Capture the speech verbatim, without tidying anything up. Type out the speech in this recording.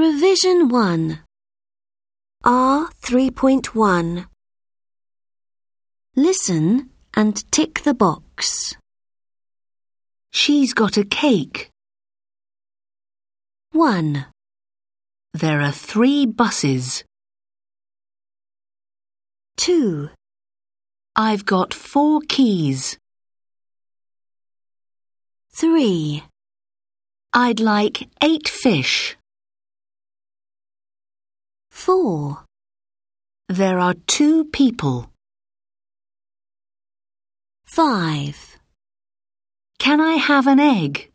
Revision one. R three point one. Listen and tick the box. She's got a cake. one. There are three buses. two. I've got four keys. three. I'd like eight fish. four. There are two people. five. Can I have an egg?